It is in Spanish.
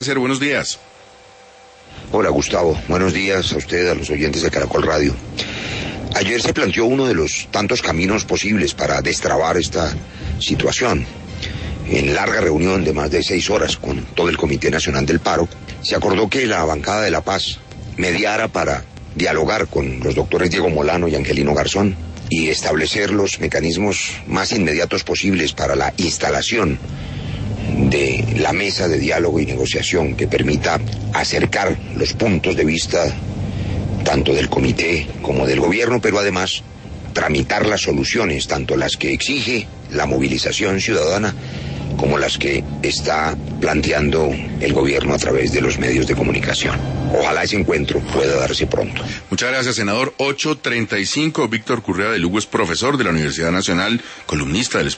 Buenos días. Hola Gustavo, buenos días a usted, a los oyentes de Caracol Radio. Ayer se planteó uno de los tantos caminos posibles para destrabar esta situación. En larga reunión de más de 6 horas con todo el Comité Nacional del Paro, se acordó que la bancada de La Paz mediara para dialogar con los doctores Diego Molano y Angelino Garzón y establecer los mecanismos más inmediatos posibles para la instalación de la mesa de diálogo y negociación que permita acercar los puntos de vista tanto del comité como del gobierno, pero además tramitar las soluciones, tanto las que exige la movilización ciudadana como las que está planteando el gobierno a través de los medios de comunicación. Ojalá ese encuentro pueda darse pronto. Muchas gracias, senador. 8:35. Víctor Currea de Lugo es profesor de la Universidad Nacional, columnista del